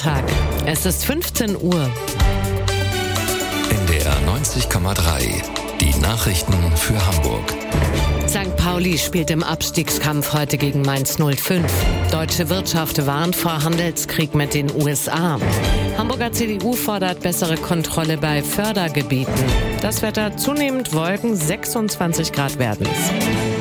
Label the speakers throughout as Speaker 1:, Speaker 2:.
Speaker 1: Tag. Es ist 15 Uhr.
Speaker 2: NDR 90,3. Die Nachrichten für Hamburg.
Speaker 1: St. Pauli spielt im Abstiegskampf heute gegen Mainz 05. Deutsche Wirtschaft warnt vor Handelskrieg mit den USA. Hamburger CDU fordert bessere Kontrolle bei Fördergebieten. Das Wetter zunehmend Wolken, 26 Grad werden es.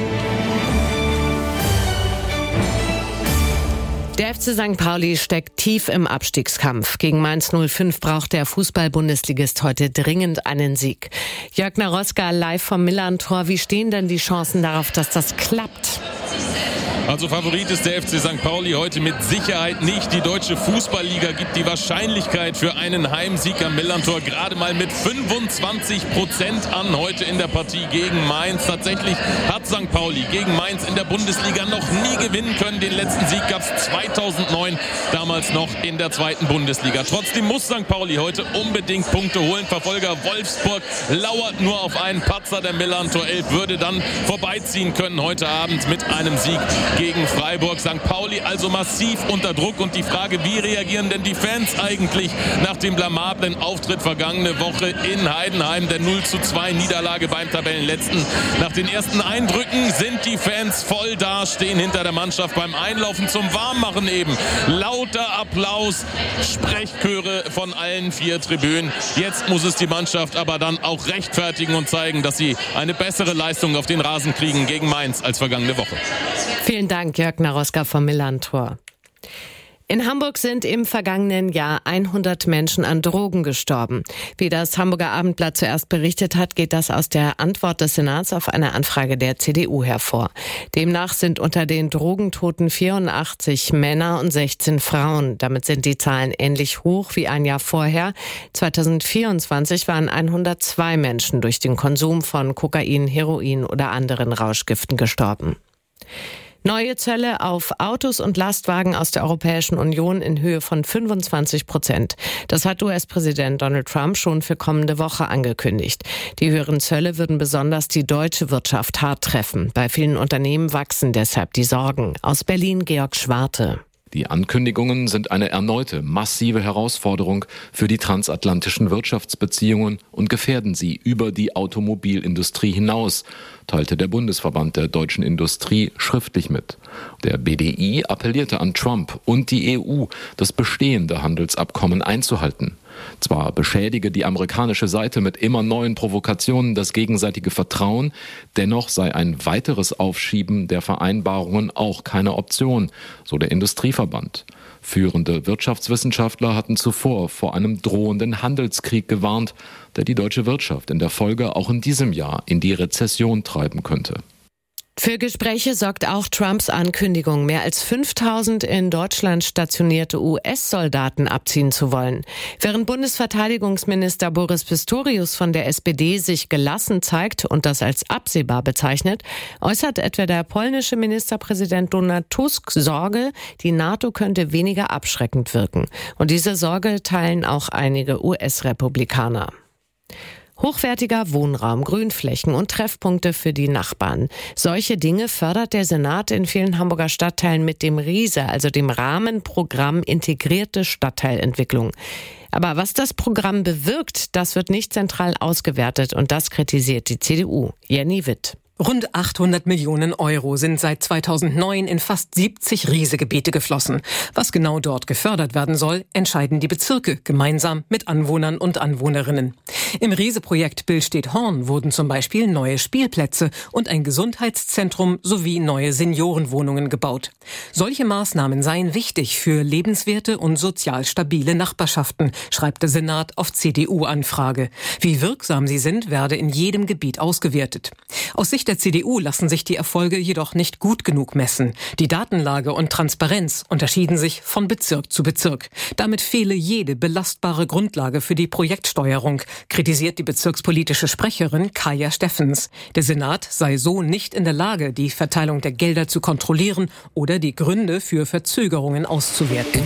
Speaker 1: Der FC St. Pauli steckt tief im Abstiegskampf. Gegen Mainz 05 braucht der Fußball-Bundesligist heute dringend einen Sieg. Jörg Naroska live vom Millern-Tor. Wie stehen denn die Chancen darauf, dass das klappt?
Speaker 3: Also Favorit ist der FC St. Pauli heute mit Sicherheit nicht. Die Deutsche Fußballliga gibt die Wahrscheinlichkeit für einen Heimsieg am Millern-Tor gerade mal mit 25% an heute in der Partie gegen Mainz. Tatsächlich hat St. Pauli gegen Mainz in der Bundesliga noch nie gewinnen können. Den letzten Sieg gab es 2009, damals noch in der zweiten Bundesliga. Trotzdem muss St. Pauli heute unbedingt Punkte holen. Verfolger Wolfsburg lauert nur auf einen Patzer. Der Millern-Tor 11 würde dann vorbeiziehen können heute Abend mit einem Sieg gegen Freiburg. St. Pauli also massiv unter Druck und die Frage, wie reagieren denn die Fans eigentlich nach dem blamablen Auftritt vergangene Woche in Heidenheim, der 0:2 Niederlage beim Tabellenletzten. Nach den ersten Eindrücken sind die Fans voll da, stehen hinter der Mannschaft beim Einlaufen zum Warmmachen eben. Lauter Applaus, Sprechchöre von allen 4 Tribünen. Jetzt muss es die Mannschaft aber dann auch rechtfertigen und zeigen, dass sie eine bessere Leistung auf den Rasen kriegen gegen Mainz als vergangene Woche.
Speaker 1: Vielen Dank, Jörg Naroska vom Millern-Tor. In Hamburg sind im vergangenen Jahr 100 Menschen an Drogen gestorben. Wie das Hamburger Abendblatt zuerst berichtet hat, geht das aus der Antwort des Senats auf eine Anfrage der CDU hervor. Demnach sind unter den Drogentoten 84 Männer und 16 Frauen. Damit sind die Zahlen ähnlich hoch wie ein Jahr vorher. 2024 waren 102 Menschen durch den Konsum von Kokain, Heroin oder anderen Rauschgiften gestorben. Neue Zölle auf Autos und Lastwagen aus der Europäischen Union in Höhe von 25%. Das hat US-Präsident Donald Trump schon für kommende Woche angekündigt. Die höheren Zölle würden besonders die deutsche Wirtschaft hart treffen. Bei vielen Unternehmen wachsen deshalb die Sorgen. Aus Berlin Georg Schwarte.
Speaker 4: Die Ankündigungen sind eine erneute massive Herausforderung für die transatlantischen Wirtschaftsbeziehungen und gefährden sie über die Automobilindustrie hinaus, teilte der Bundesverband der deutschen Industrie schriftlich mit. Der BDI appellierte an Trump und die EU, das bestehende Handelsabkommen einzuhalten. Zwar beschädige die amerikanische Seite mit immer neuen Provokationen das gegenseitige Vertrauen, dennoch sei ein weiteres Aufschieben der Vereinbarungen auch keine Option, so der Industrieverband. Führende Wirtschaftswissenschaftler hatten zuvor vor einem drohenden Handelskrieg gewarnt, der die deutsche Wirtschaft in der Folge auch in diesem Jahr in die Rezession treiben könnte.
Speaker 1: Für Gespräche sorgt auch Trumps Ankündigung, mehr als 5000 in Deutschland stationierte US-Soldaten abziehen zu wollen. Während Bundesverteidigungsminister Boris Pistorius von der SPD sich gelassen zeigt und das als absehbar bezeichnet, äußert etwa der polnische Ministerpräsident Donald Tusk Sorge, die NATO könnte weniger abschreckend wirken. Und diese Sorge teilen auch einige US-Republikaner. Hochwertiger Wohnraum, Grünflächen und Treffpunkte für die Nachbarn. Solche Dinge fördert der Senat in vielen Hamburger Stadtteilen mit dem RISE, also dem Rahmenprogramm Integrierte Stadtteilentwicklung. Aber was das Programm bewirkt, das wird nicht zentral ausgewertet und das kritisiert die CDU. Jenny Witt.
Speaker 5: Rund 800 Millionen Euro sind seit 2009 in fast 70 RISE-Gebiete geflossen. Was genau dort gefördert werden soll, entscheiden die Bezirke gemeinsam mit Anwohnern und Anwohnerinnen. Im RISE-Projekt Billstedt-Horn wurden zum Beispiel neue Spielplätze und ein Gesundheitszentrum sowie neue Seniorenwohnungen gebaut. Solche Maßnahmen seien wichtig für lebenswerte und sozial stabile Nachbarschaften, schreibt der Senat auf CDU-Anfrage. Wie wirksam sie sind, werde in jedem Gebiet ausgewertet. Aus Sicht der CDU lassen sich die Erfolge jedoch nicht gut genug messen. Die Datenlage und Transparenz unterschieden sich von Bezirk zu Bezirk. Damit fehle jede belastbare Grundlage für die Projektsteuerung, kritisiert die bezirkspolitische Sprecherin Kaja Steffens. Der Senat sei so nicht in der Lage, die Verteilung der Gelder zu kontrollieren oder die Gründe für Verzögerungen auszuwerten.